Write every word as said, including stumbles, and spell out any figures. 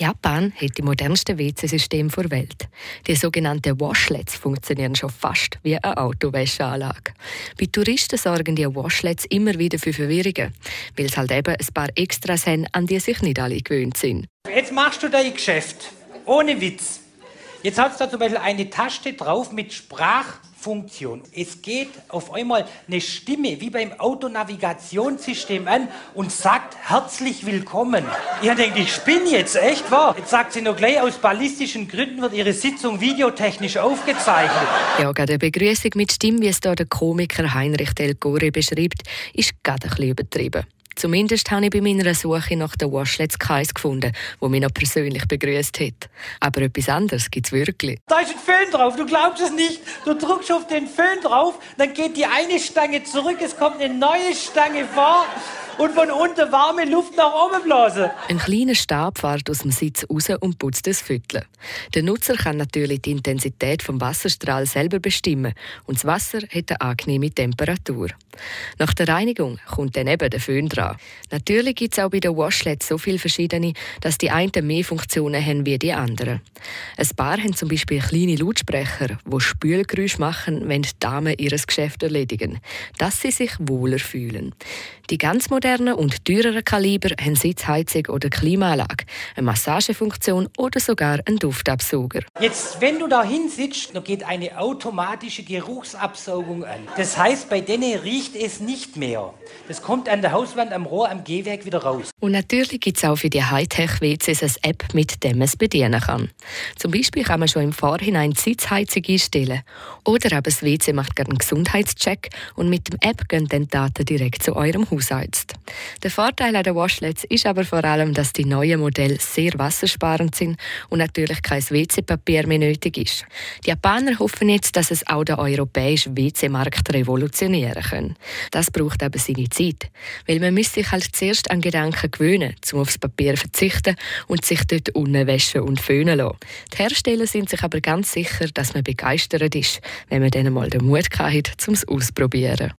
Japan hat die modernsten W C-Systeme der Welt. Die sogenannten Washlets funktionieren schon fast wie eine Autowäscheanlage. Bei Touristen sorgen die Washlets immer wieder für Verwirrungen, weil es halt eben ein paar Extras haben, an die sich nicht alle gewöhnt sind. Jetzt machst du dein Geschäft, ohne Witz. Jetzt hat es da zum Beispiel eine Taste drauf mit Sprachfunktion. Es geht auf einmal eine Stimme wie beim Autonavigationssystem an und sagt herzlich willkommen. Ich denke, ich spinne jetzt, echt wahr? Jetzt sagt sie noch gleich, aus ballistischen Gründen wird ihre Sitzung videotechnisch aufgezeichnet. Ja, gerade eine Begrüßung mit Stimme, wie es hier der Komiker Heinrich Del Gore beschreibt, ist gerade ein bisschen übertrieben. Zumindest habe ich bei meiner Suche nach den Washlets keins gefunden, wo mich noch persönlich begrüßt hat. Aber etwas anderes gibt es wirklich. Da ist ein Föhn drauf, du glaubst es nicht. Du drückst auf den Föhn drauf, dann geht die eine Stange zurück, es kommt eine neue Stange vor und von unten warme Luft nach oben blasen. Ein kleiner Stab fährt aus dem Sitz raus und putzt das Viertel. Der Nutzer kann natürlich die Intensität des Wasserstrahls selber bestimmen und das Wasser hat eine angenehme Temperatur. Nach der Reinigung kommt dann eben der Föhn dran. Natürlich gibt es auch bei den Washlets so viele verschiedene, dass die einen mehr Funktionen haben wie die anderen. Ein paar haben zum Beispiel kleine Lautsprecher, die Spülgeräusche machen, wenn die Damen ihr Geschäft erledigen, dass sie sich wohler fühlen. Die ganz modernen und teureren Kaliber haben Sitzheizung oder Klimaanlage, eine Massagefunktion oder sogar einen Duftabsauger. Jetzt, wenn du da hinsitzt, dann geht eine automatische Geruchsabsaugung an. Das heißt, bei denen riecht es nicht mehr. Das kommt an der Hauswand, am Rohr, am Gehwerk wieder raus. Und natürlich gibt es auch für die Hightech-W Cs eine App, mit der man es bedienen kann. Zum Beispiel kann man schon im Vorhinein die Sitzheizung einstellen. Oder aber das W C macht einen Gesundheitscheck und mit der App gehen dann die Daten direkt zu eurem Hausarzt. Der Vorteil an den Washlets ist aber vor allem, dass die neuen Modelle sehr wassersparend sind und natürlich kein W C-Papier mehr nötig ist. Die Japaner hoffen jetzt, dass es auch den europäischen W C-Markt revolutionieren kann. Das braucht aber seine Zeit, weil man müsste sich halt zuerst an Gedanken gewöhnen, um aufs Papier zu verzichten und sich dort unten waschen und föhnen lassen. Die Hersteller sind sich aber ganz sicher, dass man begeistert ist, wenn man dann mal den Mut hat, um es auszuprobieren.